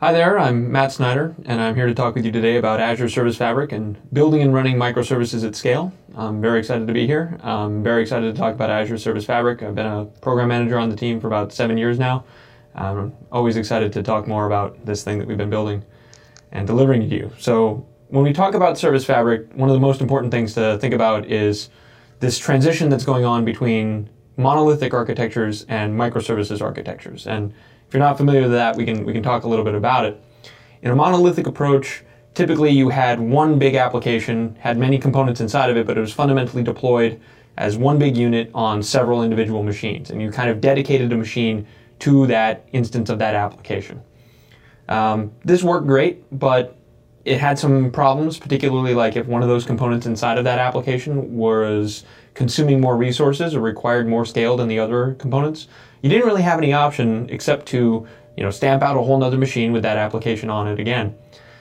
Hi there, I'm Matt Snyder, and I'm here to talk with you today about Azure Service Fabric and building and running microservices at scale. I'm very excited to be here. I'm very excited to talk about Azure Service Fabric. I've been a program manager on the team for about 7 years now. I'm always excited to talk more about this thing that we've been building and delivering to you. So when we talk about Service Fabric, one of the most important things to think about is this transition that's going on between monolithic architectures and microservices architectures. And if you're not familiar with that, we can talk a little bit about it. In a monolithic approach, typically you had one big application, had many components inside of it, but it was fundamentally deployed as one big unit on several individual machines. And you kind of dedicated a machine to that instance of that application. This worked great, but it had some problems, particularly like if one of those components inside of that application was consuming more resources or required more scale than the other components. You didn't really have any option except to, stamp out a whole nother machine with that application on it again.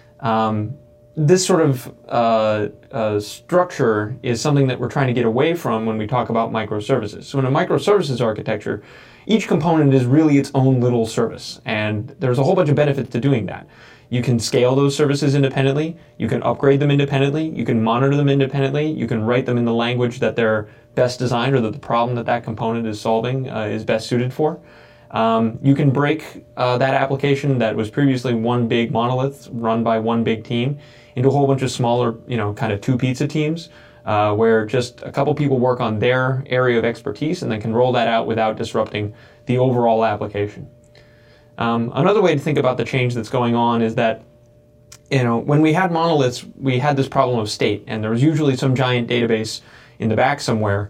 This sort of structure is something that we're trying to get away from when we talk about microservices. So in a microservices architecture, each component is really its own little service, and there's a whole bunch of benefits to doing that. You can scale those services independently, you can upgrade them independently, you can monitor them independently, you can write them in the language that they're best designed or that the problem that that component is solving is best suited for. You can break that application that was previously one big monolith run by one big team into a whole bunch of smaller, kind of two pizza teams where just a couple people work on their area of expertise and then can roll that out without disrupting the overall application. Another way to think about the change that's going on is that, when we had monoliths, we had this problem of state, and there was usually some giant database in the back somewhere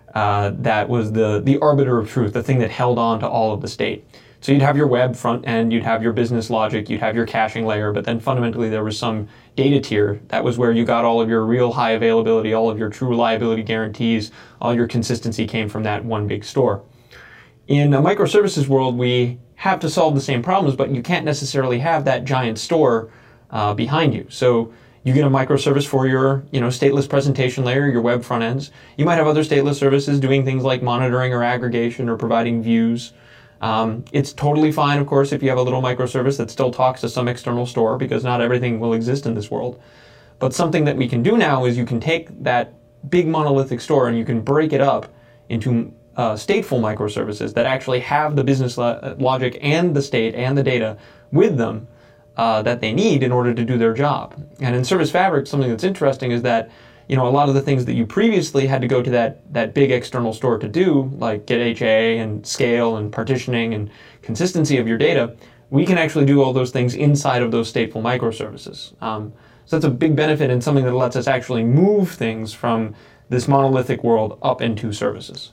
that was the arbiter of truth, the thing that held on to all of the state. So you'd have your web front end, you'd have your business logic, you'd have your caching layer, but then fundamentally there was some data tier. That was where you got all of your real high availability, all of your true reliability guarantees, all your consistency came from that one big store. In a microservices world, we have to solve the same problems, but you can't necessarily have that giant store behind you. So you get a microservice for your, stateless presentation layer, your web front ends. You might have other stateless services doing things like monitoring or aggregation or providing views. It's totally fine, of course, if you have a little microservice that still talks to some external store, because not everything will exist in this world. But something that we can do now is you can take that big monolithic store and you can break it up into stateful microservices that actually have the business logic and the state and the data with them that they need in order to do their job. And in Service Fabric, something that's interesting is that, a lot of the things that you previously had to go to that big external store to do, like get HA and scale and partitioning and consistency of your data, we can actually do all those things inside of those stateful microservices. So that's a big benefit and something that lets us actually move things from this monolithic world up into services.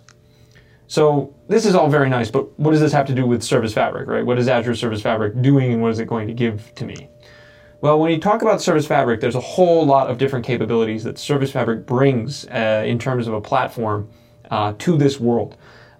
So this is all very nice, but what does this have to do with Service Fabric, right? What is Azure Service Fabric doing and what is it going to give to me? Well, when you talk about Service Fabric, there's a whole lot of different capabilities that Service Fabric brings in terms of a platform to this world.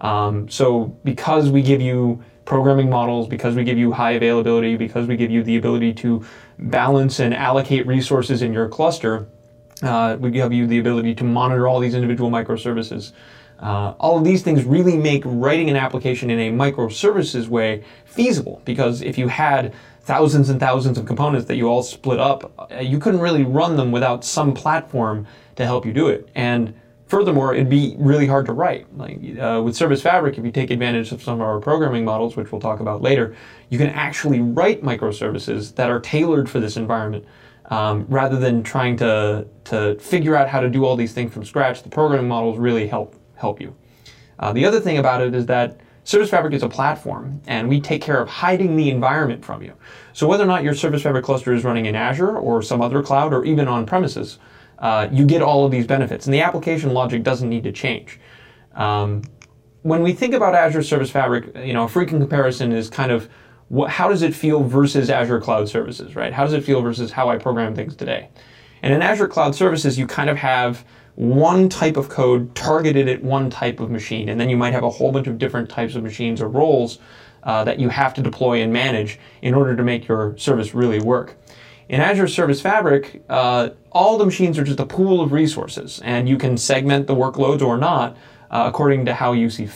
So because we give you programming models, because we give you high availability, because we give you the ability to balance and allocate resources in your cluster, we give you the ability to monitor all these individual microservices. All of these things really make writing an application in a microservices way feasible, because if you had thousands and thousands of components that you all split up, you couldn't really run them without some platform to help you do it. And furthermore, it'd be really hard to write. Like with Service Fabric, if you take advantage of some of our programming models, which we'll talk about later, you can actually write microservices that are tailored for this environment. Rather than trying to figure out how to do all these things from scratch, the programming models really help you. The other thing about it is that Service Fabric is a platform, and we take care of hiding the environment from you. So whether or not your Service Fabric cluster is running in Azure or some other cloud or even on premises, you get all of these benefits, and the application logic doesn't need to change. When we think about Azure Service Fabric, a frequent comparison is kind of how does it feel versus Azure Cloud Services, right? How does it feel versus how I program things today? And in Azure Cloud Services, you kind of have one type of code targeted at one type of machine, and then you might have a whole bunch of different types of machines or roles that you have to deploy and manage in order to make your service really work. In Azure Service Fabric, all the machines are just a pool of resources, and you can segment the workloads or not according to how you see fit.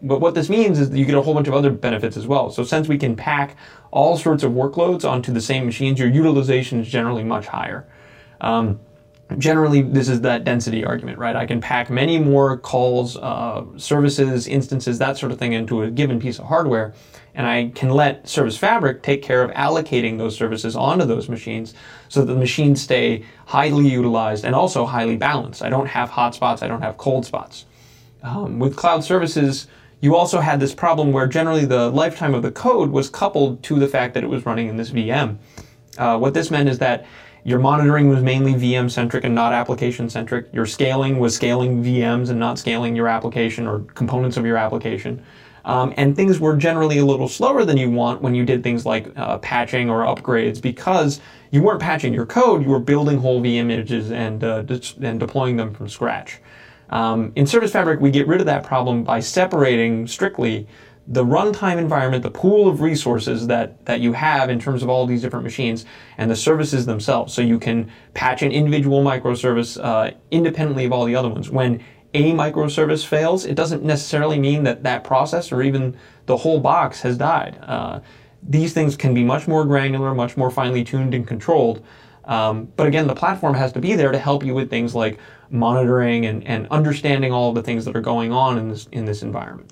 But what this means is that you get a whole bunch of other benefits as well. So since we can pack all sorts of workloads onto the same machines, your utilization is generally much higher. Generally, this is that density argument, right? I can pack many more calls, services, instances, that sort of thing into a given piece of hardware, and I can let Service Fabric take care of allocating those services onto those machines so that the machines stay highly utilized and also highly balanced. I don't have hot spots, I don't have cold spots. With cloud services, you also had this problem where generally the lifetime of the code was coupled to the fact that it was running in this VM. What this meant is that your monitoring was mainly VM-centric and not application-centric. Your scaling was scaling VMs and not scaling your application or components of your application. And things were generally a little slower than you want when you did things like patching or upgrades, because you weren't patching your code, you were building whole VM images and deploying them from scratch. In Service Fabric, we get rid of that problem by separating strictly the runtime environment, the pool of resources that you have in terms of all these different machines, and the services themselves. So you can patch an individual microservice independently of all the other ones. When a microservice fails, it doesn't necessarily mean that that process or even the whole box has died. These things can be much more granular, much more finely tuned and controlled. But again, the platform has to be there to help you with things like monitoring and understanding all of the things that are going on in this environment.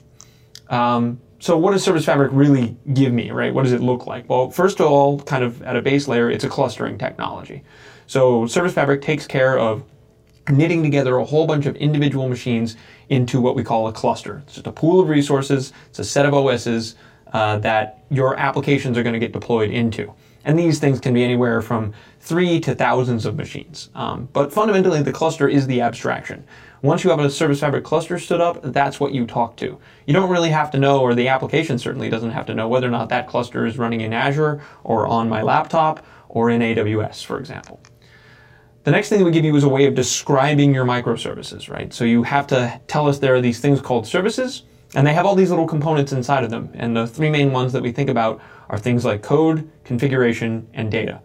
So what does Service Fabric really give me, right? What does it look like? Well, first of all, kind of at a base layer, it's a clustering technology. So Service Fabric takes care of knitting together a whole bunch of individual machines into what we call a cluster. It's just a pool of resources. It's a set of OSs that your applications are going to get deployed into. And these things can be anywhere from 3 to thousands of machines. But fundamentally, the cluster is the abstraction. Once you have a Service Fabric cluster stood up, that's what you talk to. You don't really have to know, or the application certainly doesn't have to know, whether or not that cluster is running in Azure or on my laptop or in AWS, for example. The next thing that we give you is a way of describing your microservices, right? So you have to tell us there are these things called services, and they have all these little components inside of them. And the three main ones that we think about are things like code, configuration, and data.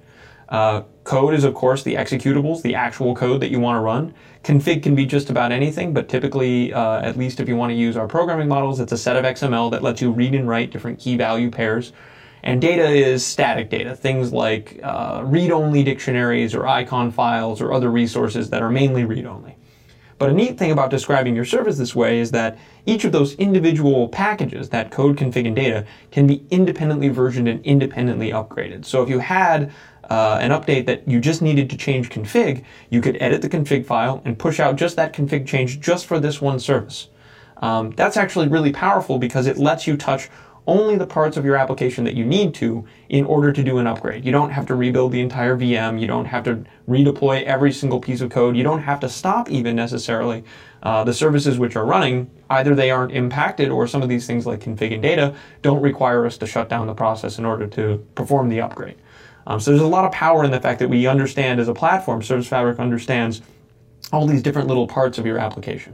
Code is, of course, the executables, the actual code that you want to run. Config can be just about anything, but typically, at least if you want to use our programming models, it's a set of XML that lets you read and write different key value pairs. And data is static data, things like read-only dictionaries or icon files or other resources that are mainly read-only. But a neat thing about describing your service this way is that each of those individual packages, that code, config, and data, can be independently versioned and independently upgraded. So if you had an update that you just needed to change config, you could edit the config file and push out just that config change just for this one service. That's actually really powerful because it lets you touch only the parts of your application that you need to in order to do an upgrade. You don't have to rebuild the entire VM. You don't have to redeploy every single piece of code. You don't have to stop even necessarily the services which are running. Either they aren't impacted, or some of these things like config and data don't require us to shut down the process in order to perform the upgrade. So there's a lot of power in the fact that we understand as a platform, Service Fabric understands all these different little parts of your application.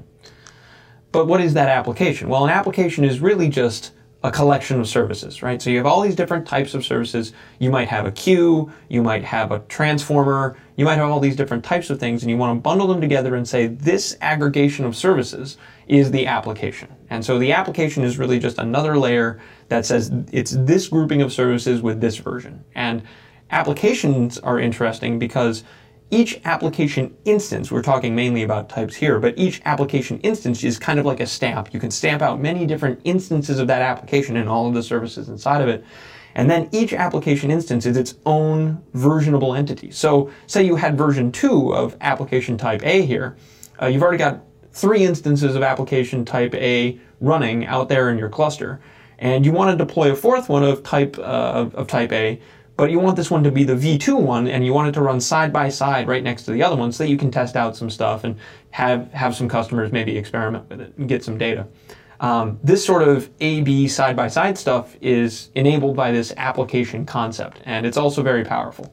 But what is that application? Well, an application is really just a collection of services, right? So you have all these different types of services. You might have a queue, you might have a transformer, you might have all these different types of things, and you want to bundle them together and say this aggregation of services is the application. And so the application is really just another layer that says it's this grouping of services with this version. And applications are interesting because each application instance, we're talking mainly about types here, but each application instance is kind of like a stamp. You can stamp out many different instances of that application and all of the services inside of it. And then each application instance is its own versionable entity. So say you had version 2 of application type A here. You've already got 3 instances of application type A running out there in your cluster. And you want to deploy a 4th one of type A, but you want this one to be the V2 one, and you want it to run side by side right next to the other one so that you can test out some stuff and have some customers maybe experiment with it and get some data. This sort of A-B side-by-side stuff is enabled by this application concept, and it's also very powerful.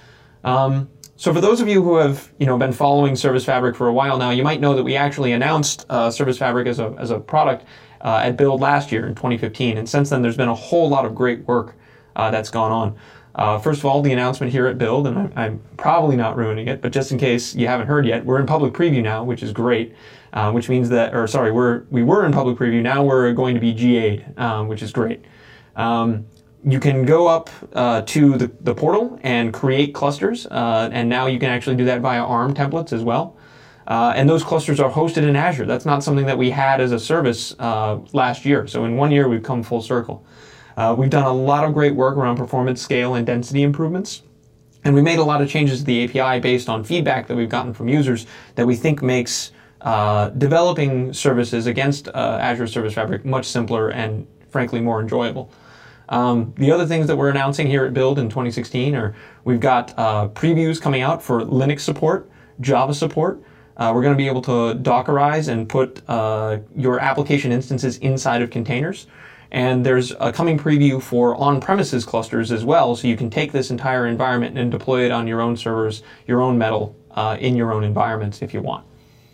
So for those of you who have been following Service Fabric for a while now, you might know that we actually announced Service Fabric as a product at Build last year in 2015, and since then there's been a whole lot of great work that's gone on. First of all, the announcement here at Build, and I'm probably not ruining it, but just in case you haven't heard yet, we're in public preview now, which is great. which means that, or sorry, we were in public preview. Now we're going to be GA'd, which is great. You can go up to the portal and create clusters, and now you can actually do that via ARM templates as well. And those clusters are hosted in Azure. That's not something that we had as a service last year. So in 1 year, we've come full circle. We've done a lot of great work around performance, scale, and density improvements. And we made a lot of changes to the API based on feedback that we've gotten from users that we think makes developing services against Azure Service Fabric much simpler and, frankly, more enjoyable. The other things that we're announcing here at Build in 2016 are we've got previews coming out for Linux support, Java support. We're going to be able to Dockerize and put your application instances inside of containers. And there's a coming preview for on-premises clusters as well, so you can take this entire environment and deploy it on your own servers, your own metal, in your own environments if you want.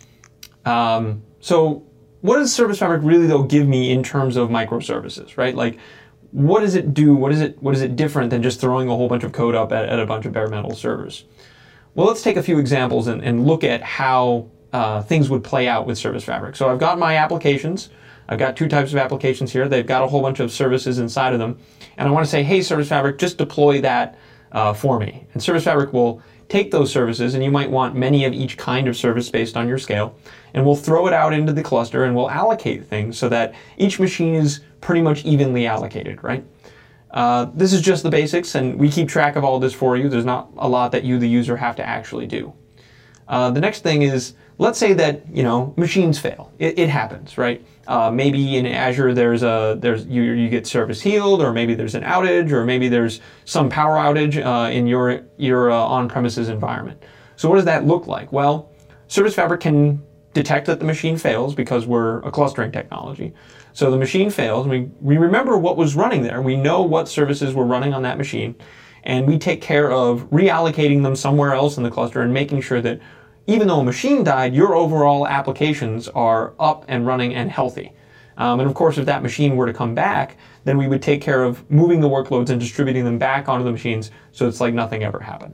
So what does Service Fabric really, though, give me in terms of microservices, right? Like, what does it do? What is it different than just throwing a whole bunch of code up at a bunch of bare metal servers? Well, let's take a few examples and look at how things would play out with Service Fabric. So I've got my applications. I've got two types of applications here. They've got a whole bunch of services inside of them. And I want to say, hey, Service Fabric, just deploy that for me. And Service Fabric will take those services, and you might want many of each kind of service based on your scale, and we'll throw it out into the cluster and we'll allocate things so that each machine is pretty much evenly allocated, right? This is just the basics, and we keep track of all of this for you. There's not a lot that you, the user, have to actually do. The next thing is, let's say that, machines fail. It happens, right? Maybe in Azure you get service healed, or maybe there's an outage, or maybe there's some power outage in your on-premises environment. So what does that look like? Well, Service Fabric can detect that the machine fails because we're a clustering technology. So the machine fails, we remember what was running there. We know what services were running on that machine, and we take care of reallocating them somewhere else in the cluster and making sure that even though a machine died, your overall applications are up and running and healthy. And of course, if that machine were to come back, then we would take care of moving the workloads and distributing them back onto the machines so it's like nothing ever happened.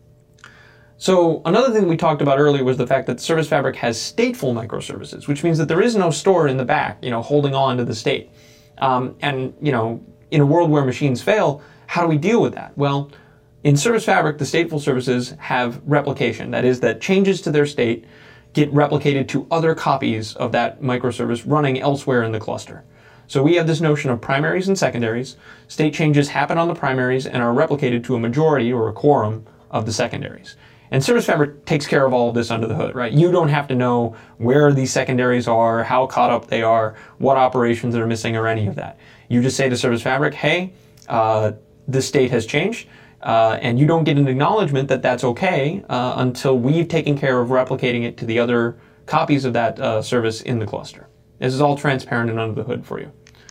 So another thing we talked about earlier was the fact that Service Fabric has stateful microservices, which means that there is no store in the back, holding on to the state. In a world where machines fail, how do we deal with that? Well, in Service Fabric, the stateful services have replication. That is, that changes to their state get replicated to other copies of that microservice running elsewhere in the cluster. So we have this notion of primaries and secondaries. State changes happen on the primaries and are replicated to a majority or a quorum of the secondaries. And Service Fabric takes care of all of this under the hood, right? You don't have to know where these secondaries are, how caught up they are, what operations are missing, or any of that. You just say to Service Fabric, hey, this state has changed. And you don't get an acknowledgement that that's okay until we've taken care of replicating it to the other copies of that service in the cluster. This is all transparent and under the hood for you.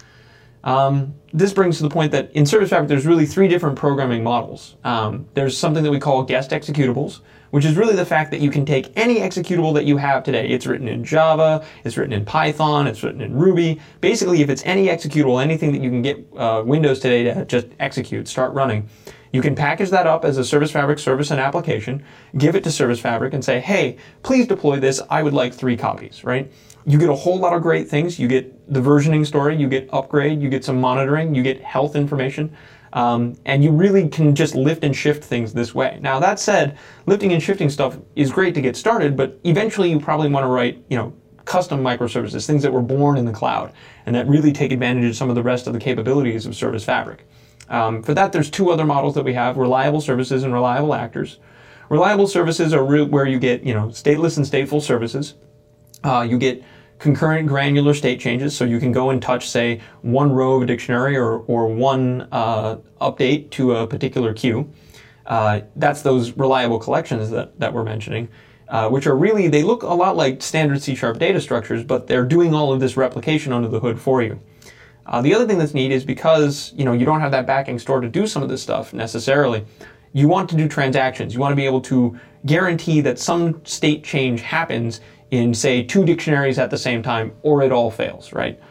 This brings to the point that in Service Fabric, there's really three different programming models. There's something that we call guest executables, which is really the fact that you can take any executable that you have today. It's written in Java, it's written in Python, it's written in Ruby. Basically, if it's any executable, anything that you can get Windows today to just execute, start running, you can package that up as a Service Fabric service and application, give it to Service Fabric and say, hey, please deploy this. I would like 3 copies, right? You get a whole lot of great things. You get the versioning story, you get upgrade, you get some monitoring, you get health information, and you really can just lift and shift things this way. Now, that said, lifting and shifting stuff is great to get started, but eventually you probably want to write, custom microservices, things that were born in the cloud, and that really take advantage of some of the rest of the capabilities of Service Fabric. For that, there's 2 other models that we have, reliable services and reliable actors. Reliable services are where you get, stateless and stateful services. You get concurrent granular state changes, so you can go and touch, say, one row of a dictionary or one update to a particular queue. That's those reliable collections that we're mentioning, which are really, they look a lot like standard C# data structures, but they're doing all of this replication under the hood for you. The other thing that's neat is because, you don't have that backing store to do some of this stuff necessarily, you want to do transactions. You want to be able to guarantee that some state change happens in, say, 2 dictionaries at the same time, or it all fails, right?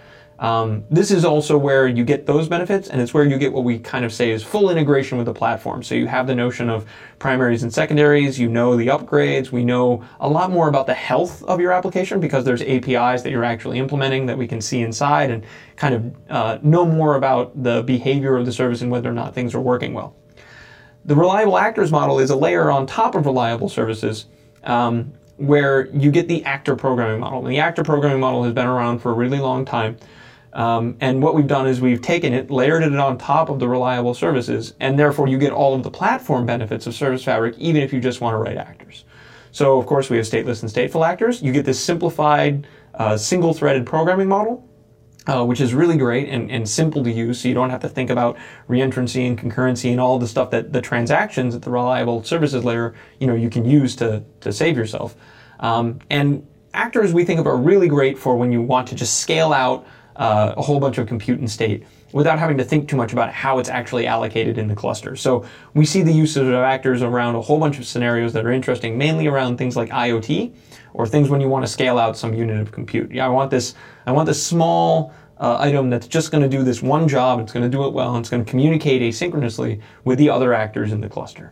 This is also where you get those benefits, and it's where you get what we kind of say is full integration with the platform. So you have the notion of primaries and secondaries, you know the upgrades, we know a lot more about the health of your application because there's APIs that you're actually implementing that we can see inside and kind of know more about the behavior of the service and whether or not things are working well. The reliable actors model is a layer on top of reliable services where you get the actor programming model. And the actor programming model has been around for a really long time. And what we've done is we've taken it, layered it on top of the reliable services, and therefore you get all of the platform benefits of Service Fabric, even if you just want to write actors. So, of course, we have stateless and stateful actors. You get this simplified, single-threaded programming model, which is really great and simple to use, so you don't have to think about reentrancy and concurrency and all the stuff that the transactions at the reliable services layer, you can use to save yourself. And actors we think of are really great for when you want to just scale out a whole bunch of compute and state without having to think too much about how it's actually allocated in the cluster. So we see the usage of actors around a whole bunch of scenarios that are interesting, mainly around things like IoT or things when you want to scale out some unit of compute. Yeah, I want this small item that's just going to do this one job, it's going to do it well, and it's going to communicate asynchronously with the other actors in the cluster.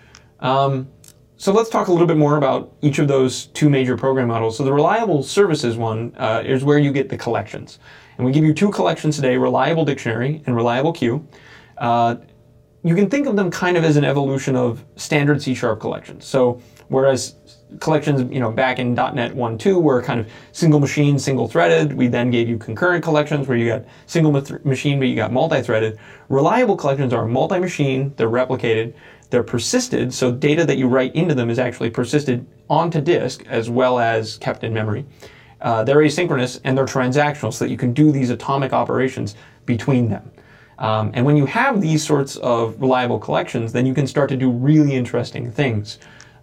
So let's talk a little bit more about each of those two major program models. So the reliable services one is where you get the collections. And we give you two collections today, Reliable Dictionary and Reliable Queue. You can think of them kind of as an evolution of standard C# collections. So whereas collections, back in .NET 1.2 were kind of single machine, single threaded, we then gave you concurrent collections where you got single machine, but you got multi-threaded. Reliable collections are multi-machine, they're replicated, they're persisted, so data that you write into them is actually persisted onto disk as well as kept in memory. They're asynchronous and they're transactional so that you can do these atomic operations between them. And when you have these sorts of reliable collections, then you can start to do really interesting things.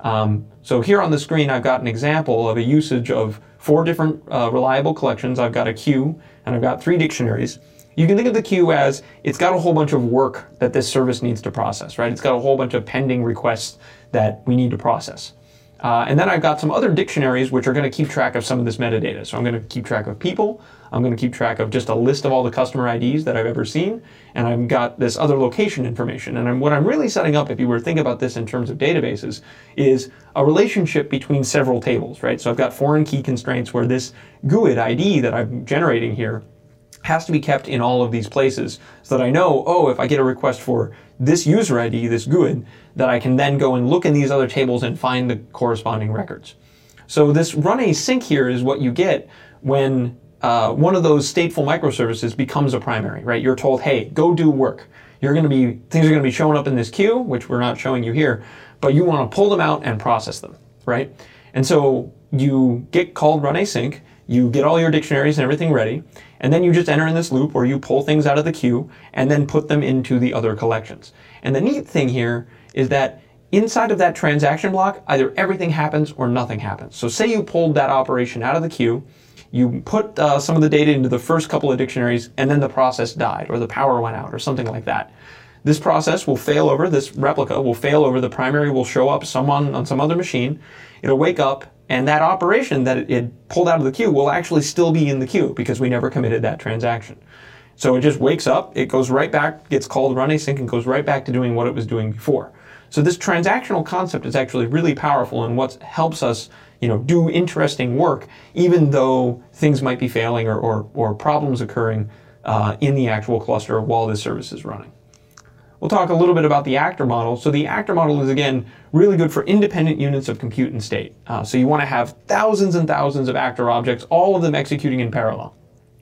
So here on the screen, I've got an example of a usage of 4 different reliable collections. I've got a queue and I've got 3 dictionaries. You can think of the queue as it's got a whole bunch of work that this service needs to process, right? It's got a whole bunch of pending requests that we need to process. And then I've got some other dictionaries which are going to keep track of some of this metadata. So I'm going to keep track of people. I'm going to keep track of just a list of all the customer IDs that I've ever seen. And I've got this other location information. And what I'm really setting up, if you were to think about this in terms of databases, is a relationship between several tables, right? So I've got foreign key constraints where this GUID ID that I'm generating here has to be kept in all of these places so that I know, if I get a request for this user ID, this GUID, that I can then go and look in these other tables and find the corresponding records. So this run async here is what you get when one of those stateful microservices becomes a primary, right? You're told, hey, go do work. Things are going to be showing up in this queue, which we're not showing you here, but you want to pull them out and process them, right? And so you get called run async, you get all your dictionaries and everything ready, and then you just enter in this loop where you pull things out of the queue and then put them into the other collections. And the neat thing here is that inside of that transaction block, either everything happens or nothing happens. So say you pulled that operation out of the queue, you put some of the data into the first couple of dictionaries, and then the process died or the power went out or something like that. This process will fail over, this replica will fail over, the primary will show up on some other machine, it'll wake up, and that operation that it pulled out of the queue will actually still be in the queue because we never committed that transaction. So it just wakes up, it goes right back, gets called run async, and goes right back to doing what it was doing before. So this transactional concept is actually really powerful and what helps us do interesting work, even though things might be failing or problems occurring in the actual cluster while this service is running. We'll talk a little bit about the actor model. So the actor model is, again, really good for independent units of compute and state. So you want to have thousands and thousands of actor objects, all of them executing in parallel.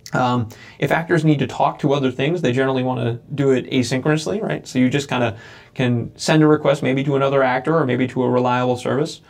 If actors need to talk to other things, they generally want to do it asynchronously, right? So you just kind of can send a request maybe to another actor or maybe to a reliable service.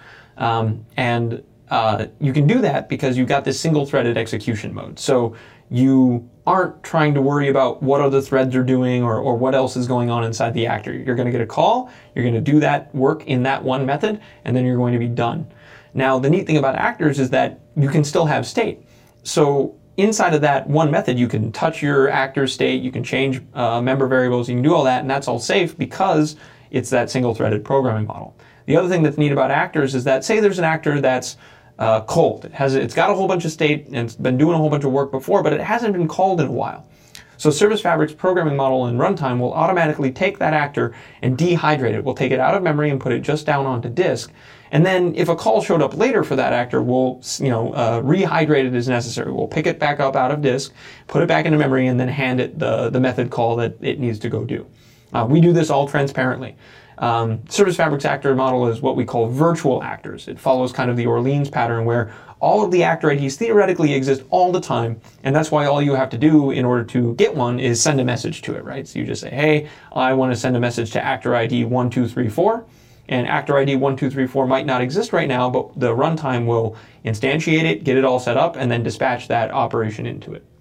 And you can do that because you've got this single-threaded execution mode. So you aren't trying to worry about what other threads are doing or what else is going on inside the actor. You're going to get a call, you're going to do that work in that one method, and then you're going to be done. Now, the neat thing about actors is that you can still have state. So inside of that one method, you can touch your actor state, you can change member variables, you can do all that, and that's all safe because it's that single-threaded programming model. The other thing that's neat about actors is that, say there's an actor that's cold. It's got a whole bunch of state and it's been doing a whole bunch of work before, but it hasn't been called in a while. So Service Fabric's programming model in runtime will automatically take that actor and dehydrate it. We'll take it out of memory and put it just down onto disk. And then if a call showed up later for that actor, we'll rehydrate it as necessary. We'll pick it back up out of disk, put it back into memory, and then hand it the method call that it needs to go do. We do this all transparently. Service Fabric's actor model is what we call virtual actors. It follows kind of the Orleans pattern where all of the actor IDs theoretically exist all the time, and that's why all you have to do in order to get one is send a message to it, right? So you just say, hey, I want to send a message to actor ID 1234, and actor ID 1234 might not exist right now, but the runtime will instantiate it, get it all set up, and then dispatch that operation into it.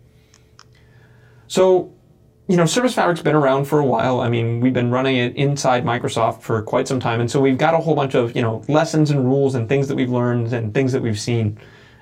So, Service Fabric's been around for a while. I mean, we've been running it inside Microsoft for quite some time, and so we've got a whole bunch of, lessons and rules and things that we've learned and things that we've seen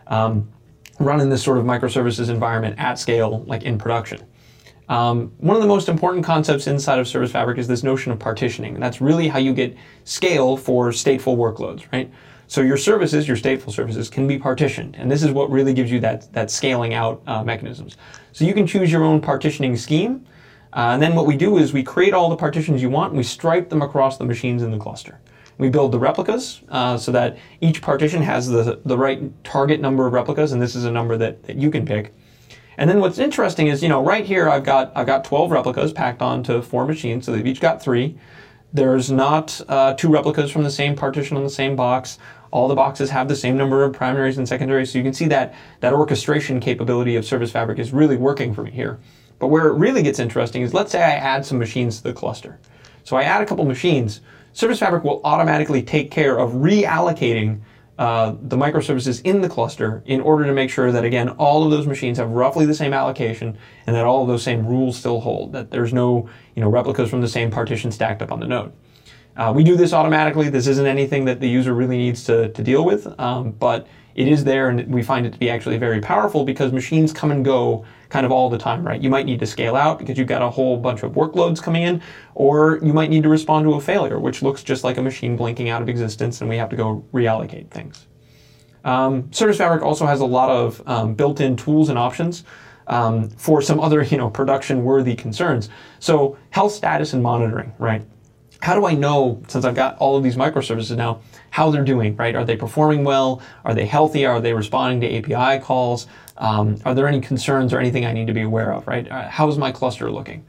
running this sort of microservices environment at scale, like in production. One of the most important concepts inside of Service Fabric is this notion of partitioning, and that's really how you get scale for stateful workloads, right? So your services, your stateful services, can be partitioned, and this is what really gives you that scaling out mechanisms. So you can choose your own partitioning scheme, and then what we do is we create all the partitions you want, and we stripe them across the machines in the cluster. We build the replicas so that each partition has the right target number of replicas, and this is a number that you can pick. And then what's interesting is, right here I've got 12 replicas packed onto 4 machines, so they've each got 3. There's not 2 replicas from the same partition on the same box. All the boxes have the same number of primaries and secondaries, so you can see that orchestration capability of Service Fabric is really working for me here. But where it really gets interesting is, let's say I add some machines to the cluster. So I add a couple machines. Service Fabric will automatically take care of reallocating the microservices in the cluster in order to make sure that, again, all of those machines have roughly the same allocation and that all of those same rules still hold, that there's no replicas from the same partition stacked up on the node. We do this automatically. This isn't anything that the user really needs to deal with, but it is there, and we find it to be actually very powerful because machines come and go kind of all the time, right? You might need to scale out because you've got a whole bunch of workloads coming in, or you might need to respond to a failure, which looks just like a machine blinking out of existence, and we have to go reallocate things. Service Fabric also has a lot of built-in tools and options for some other, production-worthy concerns. So health status and monitoring, right? How do I know, since I've got all of these microservices now, how they're doing, right? Are they performing well? Are they healthy? Are they responding to API calls? Are there any concerns or anything I need to be aware of, right? How's my cluster looking?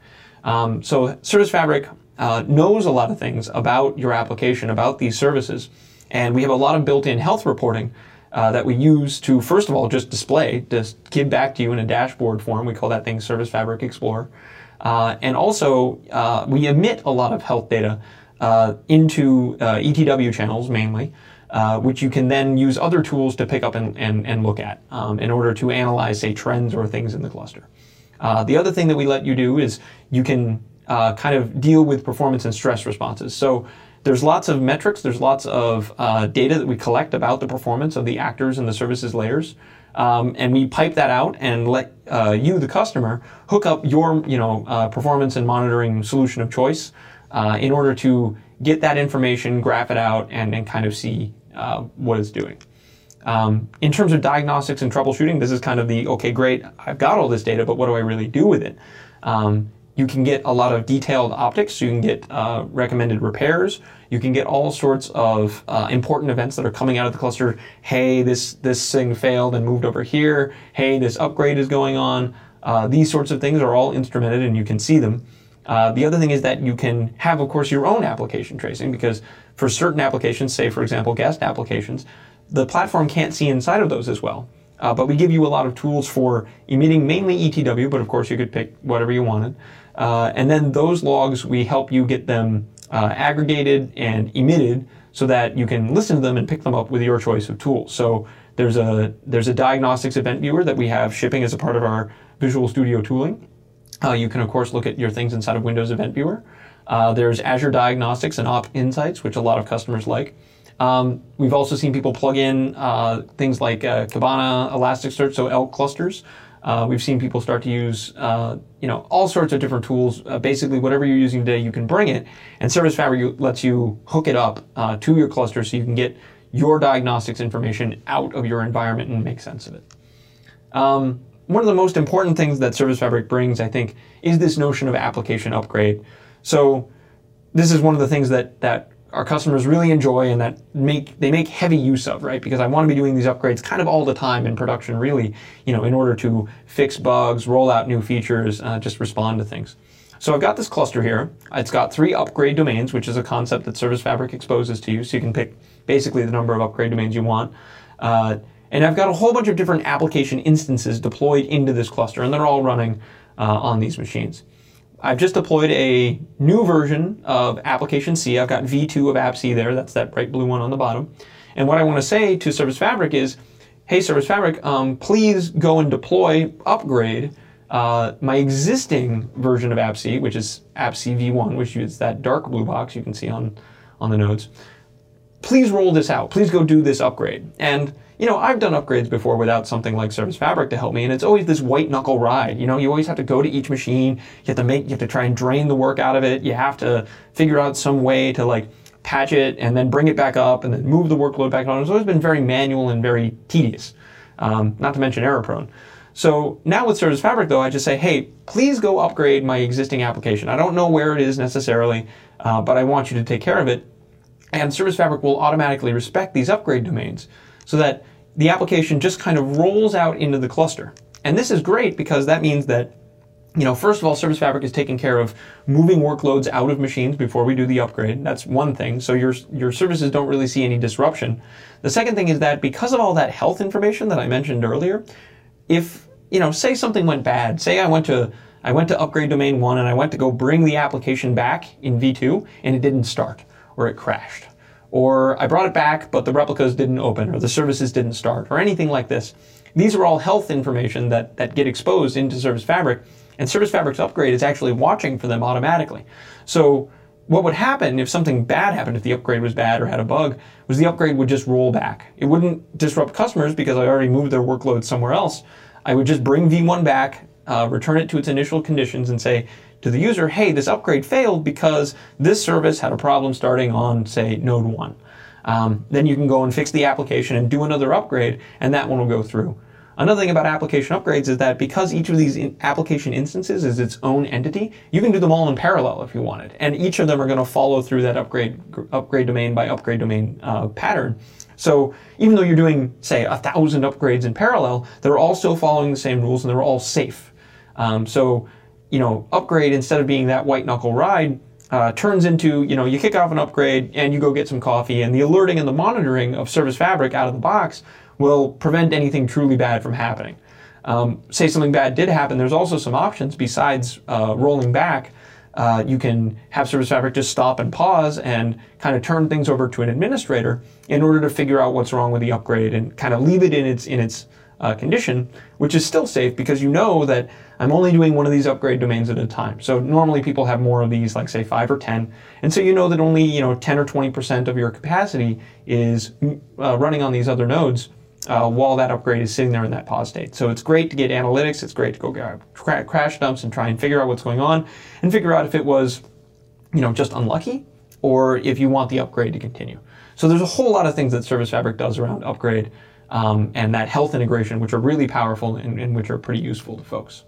So Service Fabric knows a lot of things about your application, about these services, and we have a lot of built-in health reporting that we use to, first of all, just give back to you in a dashboard form. We call that thing Service Fabric Explorer. And also, we emit a lot of health data into ETW channels mainly, which you can then use other tools to pick up and look at in order to analyze, say, trends or things in the cluster. The other thing that we let you do is you can kind of deal with performance and stress responses. So there's lots of metrics, there's lots of data that we collect about the performance of the actors and the services layers. And we pipe that out and let you, the customer, hook up your performance and monitoring solution of choice in order to get that information, graph it out, and kind of see what it's doing. In terms of diagnostics and troubleshooting, this is kind of the, okay, great, I've got all this data, but what do I really do with it? You can get a lot of detailed optics. You can get recommended repairs. You can get all sorts of important events that are coming out of the cluster. Hey, this thing failed and moved over here. Hey, this upgrade is going on. These sorts of things are all instrumented and you can see them. The other thing is that you can have, of course, your own application tracing, because for certain applications, say, for example, guest applications, the platform can't see inside of those as well. But we give you a lot of tools for emitting mainly ETW, but of course you could pick whatever you wanted. And then those logs, we help you get them aggregated and emitted so that you can listen to them and pick them up with your choice of tools. So there's a diagnostics event viewer that we have shipping as a part of our Visual Studio tooling. You can, of course, look at your things inside of Windows Event Viewer. There's Azure Diagnostics and Op Insights, which a lot of customers like. We've also seen people plug in things like Kibana Elasticsearch, so ELK clusters. We've seen people start to use all sorts of different tools. Basically, whatever you're using today, you can bring it. And Service Fabric lets you hook it up to your cluster so you can get your diagnostics information out of your environment and make sense of it. One of the most important things that Service Fabric brings, I think, is this notion of application upgrade. So this is one of the things that our customers really enjoy and that they make heavy use of, right? Because I want to be doing these upgrades kind of all the time in production, really, in order to fix bugs, roll out new features, just respond to things. So I've got this cluster here. It's got 3 upgrade domains, which is a concept that Service Fabric exposes to you, so you can pick basically the number of upgrade domains you want. And I've got a whole bunch of different application instances deployed into this cluster, and they're all running on these machines. I've just deployed a new version of Application C. I've got V2 of App C there. That's that bright blue one on the bottom. And what I want to say to Service Fabric is, hey, Service Fabric, please go and upgrade my existing version of App C, which is App C V1, which is that dark blue box you can see on the nodes. Please roll this out. Please go do this upgrade. And I've done upgrades before without something like Service Fabric to help me, and it's always this white knuckle ride. You always have to go to each machine. You have to try and drain the work out of it. You have to figure out some way to patch it and then bring it back up and then move the workload back on. It's always been very manual and very tedious, not to mention error prone. So now with Service Fabric, though, I just say, hey, please go upgrade my existing application. I don't know where it is necessarily, but I want you to take care of it. And Service Fabric will automatically respect these upgrade domains so that the application just kind of rolls out into the cluster. And this is great because that means that, first of all, Service Fabric is taking care of moving workloads out of machines before we do the upgrade. That's one thing. So your services don't really see any disruption. The second thing is that because of all that health information that I mentioned earlier, if, say something went bad, say I went to upgrade domain 1 and I went to go bring the application back in V2 and it didn't start or it crashed. Or I brought it back, but the replicas didn't open, or the services didn't start, or anything like this. These are all health information that get exposed into Service Fabric, and Service Fabric's upgrade is actually watching for them automatically. So what would happen if something bad happened, if the upgrade was bad or had a bug, was the upgrade would just roll back. It wouldn't disrupt customers because I already moved their workload somewhere else. I would just bring V1 back, return it to its initial conditions, and say to the user, hey, this upgrade failed because this service had a problem starting on, say, node 1. Then you can go and fix the application and do another upgrade, and that one will go through. Another thing about application upgrades is that because each of these application instances is its own entity, you can do them all in parallel if you wanted. And each of them are going to follow through that upgrade domain by upgrade domain pattern. So even though you're doing, say, 1,000 upgrades in parallel, they're all still following the same rules and they're all safe. Upgrade, instead of being that white knuckle ride, turns into, you kick off an upgrade and you go get some coffee, and the alerting and the monitoring of Service Fabric out of the box will prevent anything truly bad from happening. Say something bad did happen, there's also some options besides rolling back. You can have Service Fabric just stop and pause and kind of turn things over to an administrator in order to figure out what's wrong with the upgrade and kind of leave it in its condition, which is still safe because you know that I'm only doing one of these upgrade domains at a time. So normally people have more of these, like say 5 or 10, and so you know that only 10 or 20% of your capacity is running on these other nodes while that upgrade is sitting there in that pause state. So it's great to get analytics. It's great to go grab crash dumps and try and figure out what's going on and figure out if it was just unlucky or if you want the upgrade to continue. So there's a whole lot of things that Service Fabric does around upgrade and that health integration, which are really powerful and which are pretty useful to folks.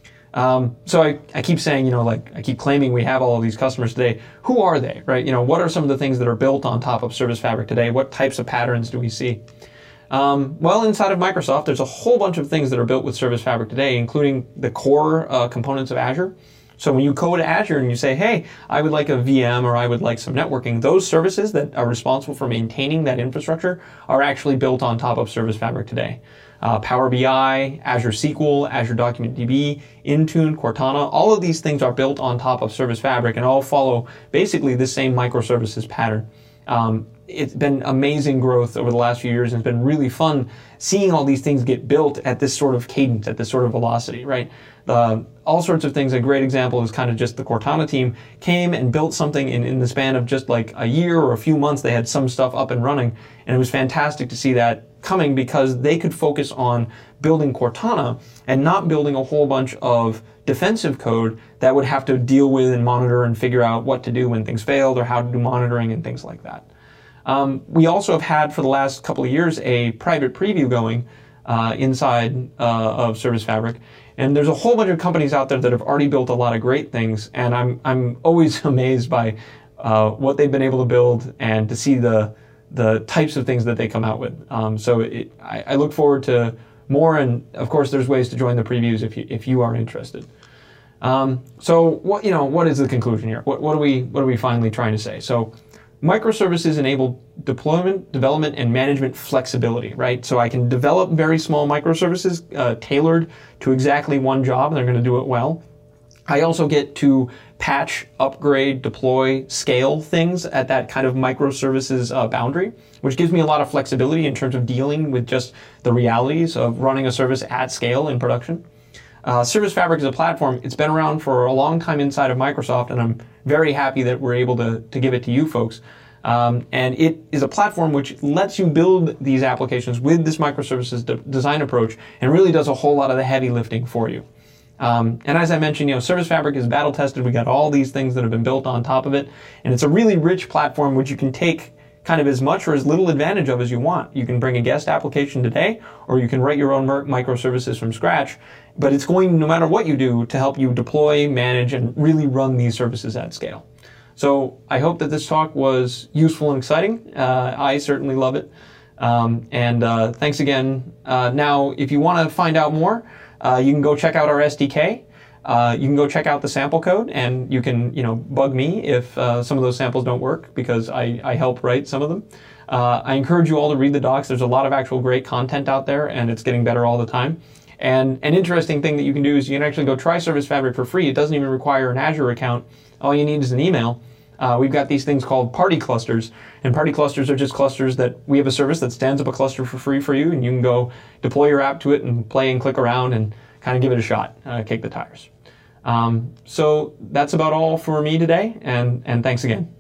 So I keep saying, I keep claiming we have all of these customers today. Who are they, right? What are some of the things that are built on top of Service Fabric today? What types of patterns do we see? Well, inside of Microsoft, there's a whole bunch of things that are built with Service Fabric today, including the core components of Azure. So when you code Azure and you say, hey, I would like a VM or I would like some networking, those services that are responsible for maintaining that infrastructure are actually built on top of Service Fabric today. Power BI, Azure SQL, Azure Document DB, Intune, Cortana, all of these things are built on top of Service Fabric and all follow basically the same microservices pattern. It's been amazing growth over the last few years, and it's been really fun seeing all these things get built at this sort of cadence, at this sort of velocity, right? All sorts of things. A great example is kind of just the Cortana team came and built something in the span of just like a year or a few months. They had some stuff up and running, and it was fantastic to see that coming because they could focus on building Cortana and not building a whole bunch of defensive code that would have to deal with and monitor and figure out what to do when things failed or how to do monitoring and things like that. We also have had for the last couple of years a private preview going inside of Service Fabric, and there's a whole bunch of companies out there that have already built a lot of great things, and I'm always amazed by what they've been able to build and to see the types of things that they come out with. I look forward to more, and of course there's ways to join the previews if you are interested. So what is the conclusion here? What are we finally trying to say? So microservices enable deployment, development, and management flexibility, right? So I can develop very small microservices tailored to exactly one job, and they're going to do it well. I also get to patch, upgrade, deploy, scale things at that kind of microservices boundary, which gives me a lot of flexibility in terms of dealing with just the realities of running a service at scale in production. Service Fabric is a platform. It's been around for a long time inside of Microsoft, and I'm very happy that we're able to give it to you folks. And it is a platform which lets you build these applications with this microservices design approach and really does a whole lot of the heavy lifting for you. And as I mentioned, Service Fabric is battle tested. We got all these things that have been built on top of it, and it's a really rich platform which you can take kind of as much or as little advantage of as you want. You can bring a guest application today, or you can write your own microservices from scratch, but it's going, no matter what you do, to help you deploy, manage, and really run these services at scale. So I hope that this talk was useful and exciting. I certainly love it. Thanks again. Now, if you want to find out more, you can go check out our SDK. You can go check out the sample code, and you can, bug me if some of those samples don't work, because I help write some of them. I encourage you all to read the docs. There's a lot of actual great content out there, and it's getting better all the time. And an interesting thing that you can do is you can actually go try Service Fabric for free. It doesn't even require an Azure account. All you need is an email. We've got these things called party clusters, and party clusters are just clusters that we have a service that stands up a cluster for free for you, and you can go deploy your app to it and play and click around and kind of give it a shot, kick the tires. So that's about all for me today, and thanks again.